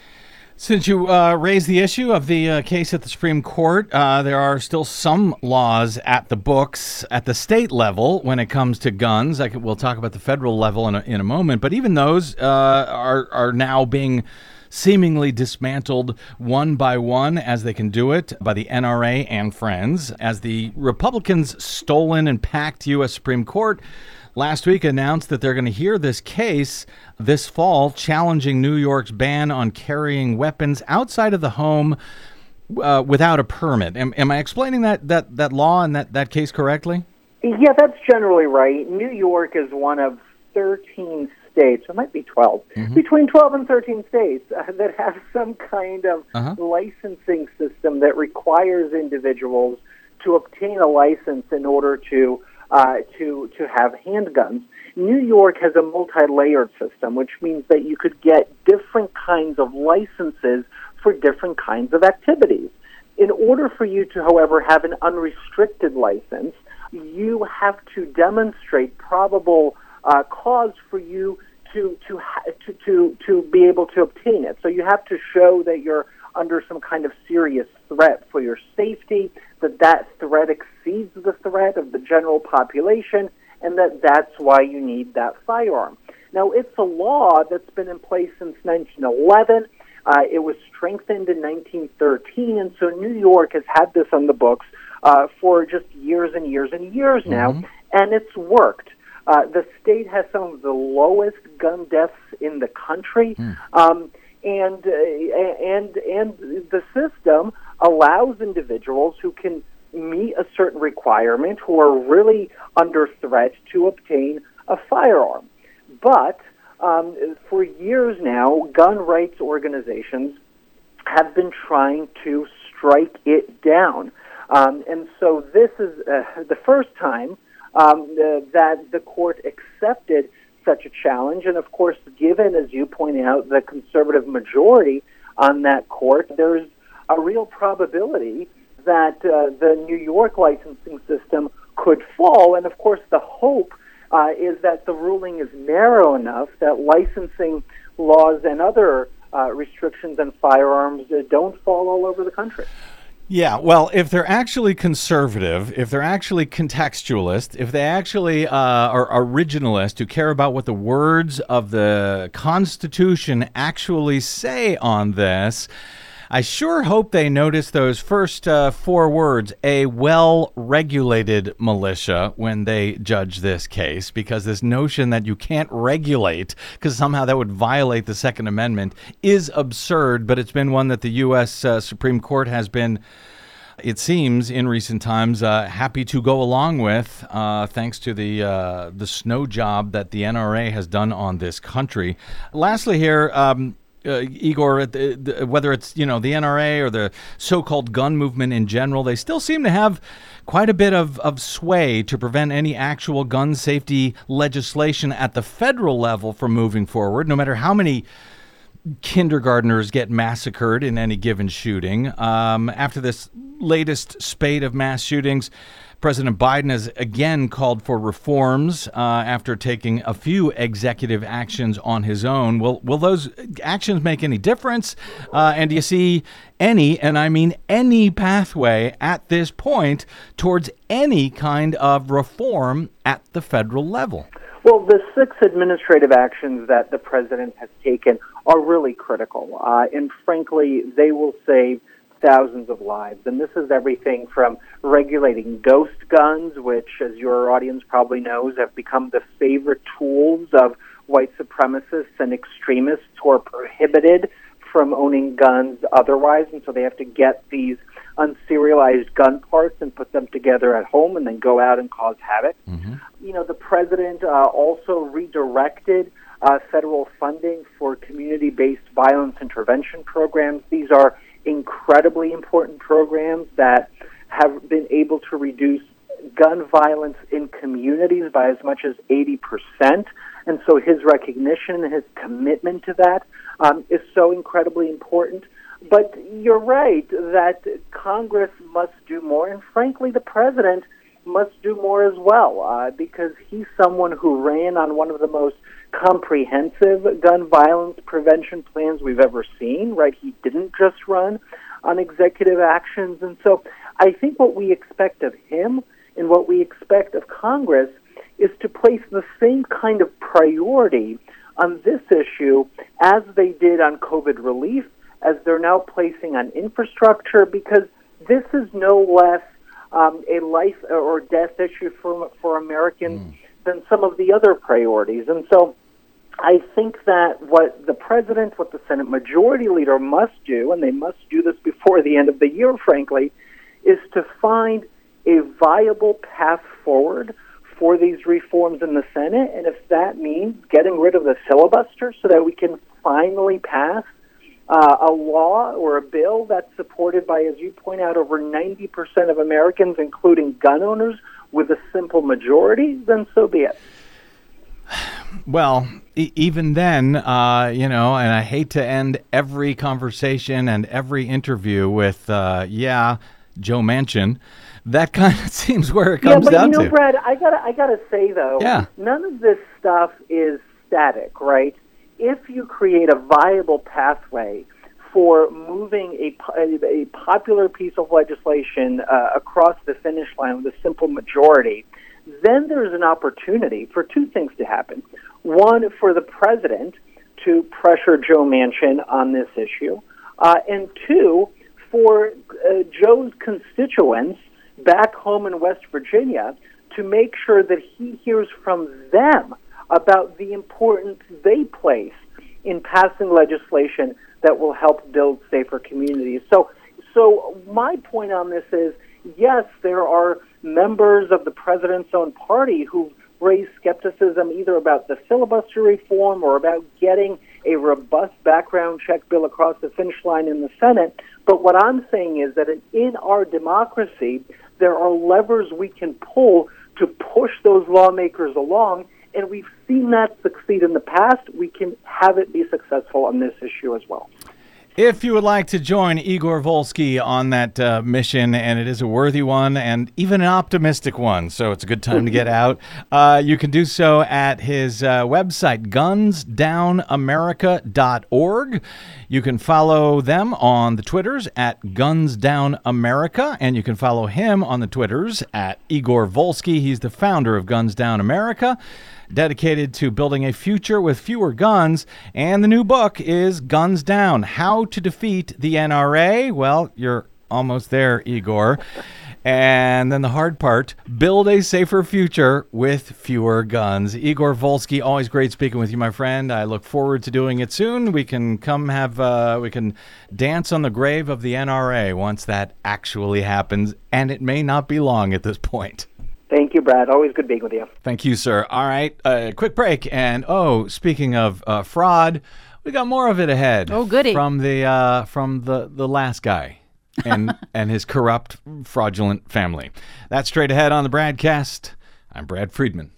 Since you raised the issue of the case at the Supreme Court, there are still some laws at the books at the state level when it comes to guns. We'll talk about the federal level in a moment, but even those are now being seemingly dismantled one by one, as they can do it, by the NRA and friends, as the Republicans' stolen and packed U.S. Supreme Court last week announced that they're going to hear this case this fall challenging New York's ban on carrying weapons outside of the home without a permit. Am I explaining that law and that case correctly? Yeah, that's generally right. New York is one of 13 states, it might be 12, between 12 and 13 states that have some kind of licensing system that requires individuals to obtain a license in order to have handguns. New York has a multi-layered system, which means that you could get different kinds of licenses for different kinds of activities. In order for you to, however, have an unrestricted license, you have to demonstrate probable cause for you to be able to obtain it. So you have to show that you're under some kind of serious threat for your safety, that threat exceeds the threat of the general population, and that's why you need that firearm. Now, it's a law that's been in place since 1911. It was strengthened in 1913, and so New York has had this on the books for just years and years and years now, and it's worked. The state has some of the lowest gun deaths in the country, and the system allows individuals who can meet a certain requirement, who are really under threat, to obtain a firearm. But for years now, gun rights organizations have been trying to strike it down. And so this is the first time that the court accepted such a challenge. And of course, given, as you point out, the conservative majority on that court, there's a real probability that the New York licensing system could fall. And of course, the hope is that the ruling is narrow enough that licensing laws and other restrictions on firearms don't fall all over the country. Yeah, well, if they're actually conservative, if they're actually contextualist, if they actually are originalist, who care about what the words of the Constitution actually say on this, I sure hope they notice those first 4 words, a well-regulated militia, when they judge this case, because this notion that you can't regulate, because somehow that would violate the Second Amendment, is absurd, but it's been one that the U.S. Supreme Court has been, it seems, in recent times, happy to go along with, thanks to the snow job that the NRA has done on this country. Lastly here, Igor, whether it's the NRA or the so-called gun movement in general, they still seem to have quite a bit of sway to prevent any actual gun safety legislation at the federal level from moving forward, no matter how many kindergartners get massacred in any given shooting. After this latest spate of mass shootings, President Biden has again called for reforms after taking a few executive actions on his own. Will those actions make any difference? And do you see any, and I mean any, pathway at this point towards any kind of reform at the federal level? Well, the 6 administrative actions that the president has taken are really critical. And frankly, they will save thousands of lives. And this is everything from regulating ghost guns, which, as your audience probably knows, have become the favorite tools of white supremacists and extremists who are prohibited from owning guns otherwise. And so they have to get these unserialized gun parts and put them together at home and then go out and cause havoc. The president also redirected federal funding for community-based violence intervention programs. These are incredibly important programs that have been able to reduce gun violence in communities by as much as 80%. And so his recognition and his commitment to that is so incredibly important. But you're right that Congress must do more, and frankly, the president must do more as well, because he's someone who ran on one of the most comprehensive gun violence prevention plans we've ever seen, right? He didn't just run on executive actions. And so I think what we expect of him and what we expect of Congress is to place the same kind of priority on this issue as they did on COVID relief, as they're now placing on infrastructure, because this is no less a life or death issue for Americans than some of the other priorities. And so I think that what the president, what the Senate Majority Leader must do, and they must do this before the end of the year, frankly, is to find a viable path forward for these reforms in the Senate. And if that means getting rid of the filibuster so that we can finally pass a law or a bill that's supported by, as you point out, over 90% of Americans, including gun owners, with a simple majority, then so be it. Well, even then, and I hate to end every conversation and every interview with, Joe Manchin. That kind of seems where it comes down to. Brad, I gotta say though, none of this stuff is static, right? If you create a viable pathway for moving a popular piece of legislation across the finish line with a simple majority, then there's an opportunity for two things to happen. One, for the president to pressure Joe Manchin on this issue, and two, for Joe's constituents back home in West Virginia to make sure that he hears from them about the importance they place in passing legislation that will help build safer communities. So my point on this is, yes, there are members of the president's own party who raise skepticism either about the filibuster reform or about getting a robust background check bill across the finish line in the Senate. But what I'm saying is that in our democracy, there are levers we can pull to push those lawmakers along, and we've seen that succeed in the past. We can have it be successful on this issue as well. If you would like to join Igor Volsky on that mission, and it is a worthy one and even an optimistic one, so it's a good time to get out, you can do so at his website, gunsdownamerica.org. You can follow them on the Twitters at gunsdownamerica, and you can follow him on the Twitters at Igor Volsky. He's the founder of Guns Down America, dedicated to building a future with fewer guns. And the new book is Guns Down, How to Defeat the NRA. Well, you're almost there, Igor. And then the hard part, build a safer future with fewer guns. Igor Volsky, always great speaking with you, my friend. I look forward to doing it soon. We can we can dance on the grave of the NRA once that actually happens. And it may not be long at this point. Thank you, Brad. Always good being with you. Thank you, sir. All right, quick break. And, speaking of fraud, we got more of it ahead. Oh, goody. From the last guy and his corrupt, fraudulent family. That's straight ahead on the Bradcast. I'm Brad Friedman.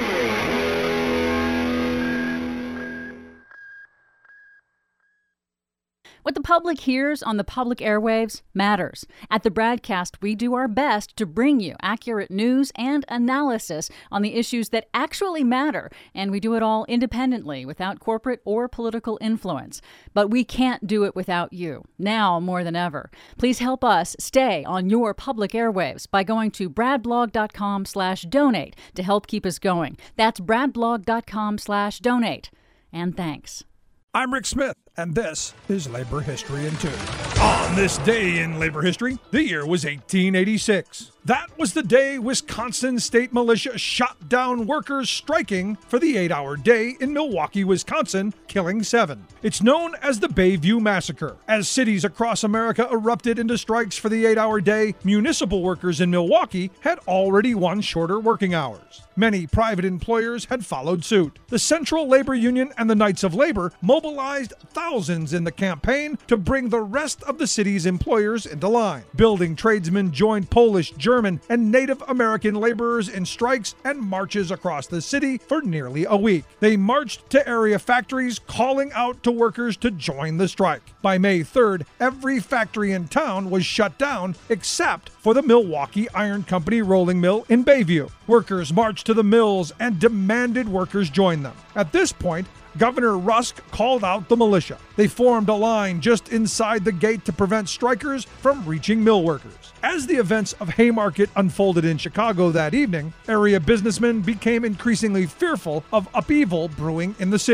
What the public hears on the public airwaves matters. At the Bradcast, we do our best to bring you accurate news and analysis on the issues that actually matter, and we do it all independently, without corporate or political influence. But we can't do it without you, now more than ever. Please help us stay on your public airwaves by going to bradblog.com/donate to help keep us going. That's bradblog.com/donate. And thanks. I'm Rick Smith, and this is Labor History in 2. On this day in labor history, the year was 1886. That was the day Wisconsin State Militia shot down workers striking for the 8-hour day in Milwaukee, Wisconsin, killing 7. It's known as the Bayview Massacre. As cities across America erupted into strikes for the 8-hour day, municipal workers in Milwaukee had already won shorter working hours. Many private employers had followed suit. The Central Labor Union and the Knights of Labor mobilized thousands in the campaign to bring the rest of the city's employers into line. Building tradesmen joined Polish, German, and Native American laborers in strikes and marches across the city for nearly a week. They marched to area factories, calling out to workers to join the strike. By May 3rd, every factory in town was shut down except for the Milwaukee Iron Company rolling mill in Bayview. Workers marched to the mills and demanded workers join them. At this point, Governor Rusk called out the militia. They formed a line just inside the gate to prevent strikers from reaching mill workers. As the events of Haymarket unfolded in Chicago that evening, area businessmen became increasingly fearful of upheaval brewing in the city.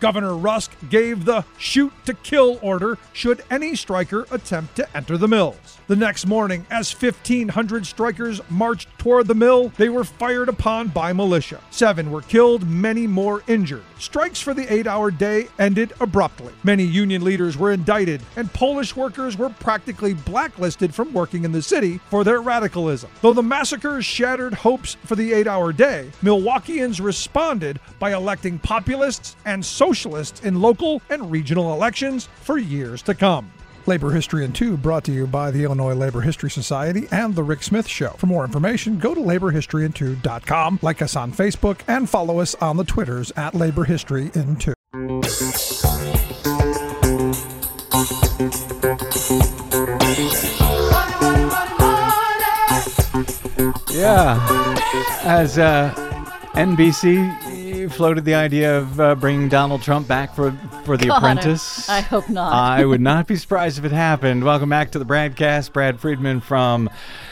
Governor Rusk gave the shoot-to-kill order should any striker attempt to enter the mills. The next morning, as 1,500 strikers marched toward the mill, they were fired upon by militia. 7 were killed, many more injured. Strikes for the 8-hour day ended abruptly. Many union leaders were indicted, and Polish workers were practically blacklisted from working in the city for their radicalism. Though the massacres shattered hopes for the 8-hour day, Milwaukeeans responded by electing populists and socialists in local and regional elections for years to come. Labor History in 2 brought to you by the Illinois Labor History Society and The Rick Smith Show. For more information, go to laborhistoryin2.com, like us on Facebook, and follow us on the Twitters at Labor History in 2. Yeah, as NBC floated the idea of bringing Donald Trump back for The Apprentice. I hope not. I would not be surprised if it happened. Welcome back to the Bradcast. Brad Friedman from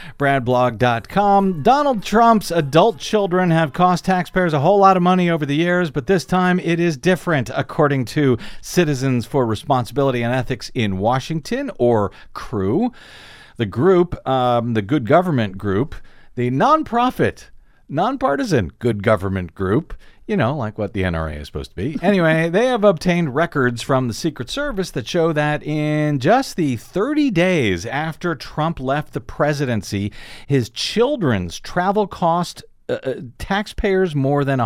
BradBlog.com. Donald Trump's adult children have cost taxpayers a whole lot of money over the years, but this time it is different, according to Citizens for Responsibility and Ethics in Washington, or CREW. The group, the Good Government Group, the nonprofit, nonpartisan Good Government Group, you know, like what the NRA is supposed to be. Anyway, they have obtained records from the Secret Service that show that in just the 30 days after Trump left the presidency, his children's travel cost taxpayers more than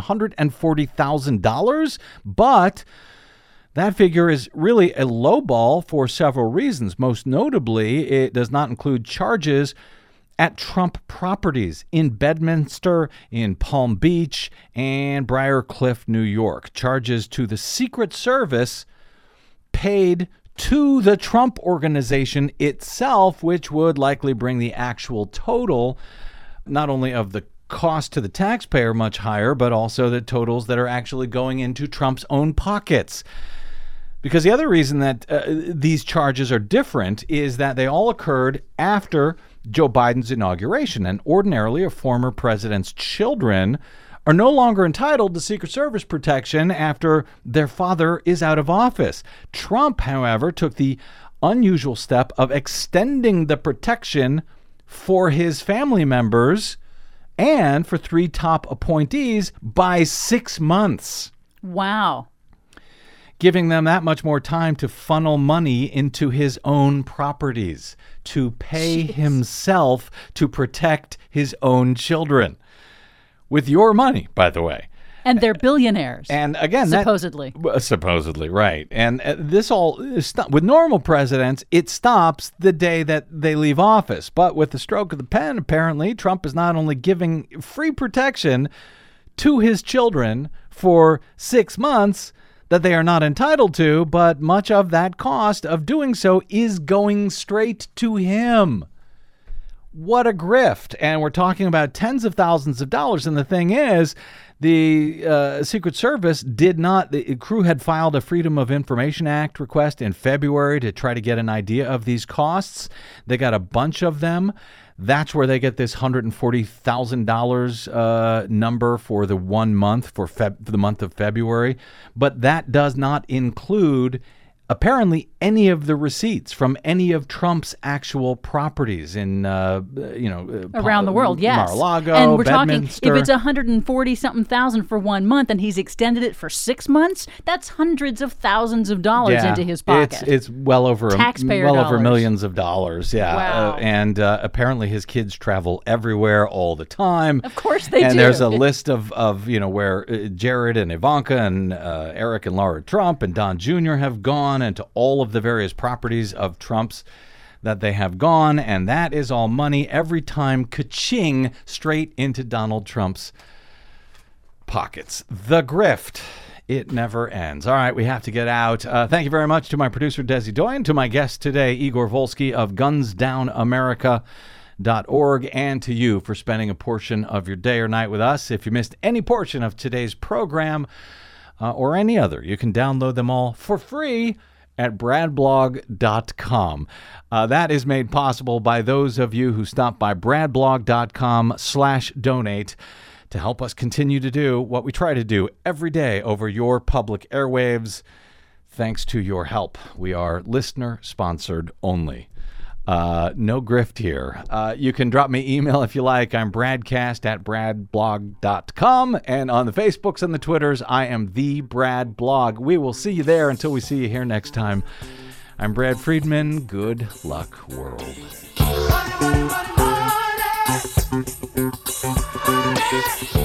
$140,000. But that figure is really a lowball for several reasons. Most notably, it does not include charges at Trump properties in Bedminster, in Palm Beach, and Briar Cliff, New York. Charges to the Secret Service paid to the Trump organization itself, which would likely bring the actual total, not only of the cost to the taxpayer much higher, but also the totals that are actually going into Trump's own pockets. Because the other reason that these charges are different is that they all occurred after Joe Biden's inauguration, and ordinarily a former president's children are no longer entitled to Secret Service protection after their father is out of office. Trump, however, took the unusual step of extending the protection for his family members and for 3 top appointees by 6 months. Wow. Giving them that much more time to funnel money into his own properties, to pay himself to protect his own children. With your money, by the way. And they're billionaires. And again, supposedly. Supposedly, right. And this all, with normal presidents, it stops the day that they leave office. But with the stroke of the pen, apparently, Trump is not only giving free protection to his children for 6 months that they are not entitled to, but much of that cost of doing so is going straight to him. What a grift. And we're talking about tens of thousands of dollars. And the thing is, the Secret Service the CREW had filed a Freedom of Information Act request in February to try to get an idea of these costs. They got a bunch of them. That's where they get this $140,000 number for the 1 month, for the month of February. But that does not include, apparently, any of the receipts from any of Trump's actual properties in, around the world, yes. Mar-a-Lago, and we're Bedminster. talking, if it's $140-something thousand for 1 month and he's extended it for 6 months, that's hundreds of thousands of dollars into his pocket. It's well over Taxpayer millions of dollars. Yeah. Wow. And apparently his kids travel everywhere all the time. Of course they do. And there's a list of where Jared and Ivanka and Eric and Laura Trump and Don Jr. have gone, and to all of the various properties of Trump's that they have gone, and that is all money every time ka-ching straight into Donald Trump's pockets. The grift. It never ends. All right, we have to get out. Thank you very much to my producer, Desi Doyen, to my guest today, Igor Volsky of GunsDownAmerica.org, and to you for spending a portion of your day or night with us. If you missed any portion of today's program or any other, you can download them all for free at bradblog.com. That is made possible by those of you who stop by bradblog.com/donate to help us continue to do what we try to do every day over your public airwaves. Thanks to your help. We are listener-sponsored only. No grift here. You can drop me email if you like. I'm bradcast@bradblog.com. And on the Facebooks and the Twitters, I am the Brad Blog. We will see you there until we see you here next time. I'm Brad Friedman. Good luck, world. Money.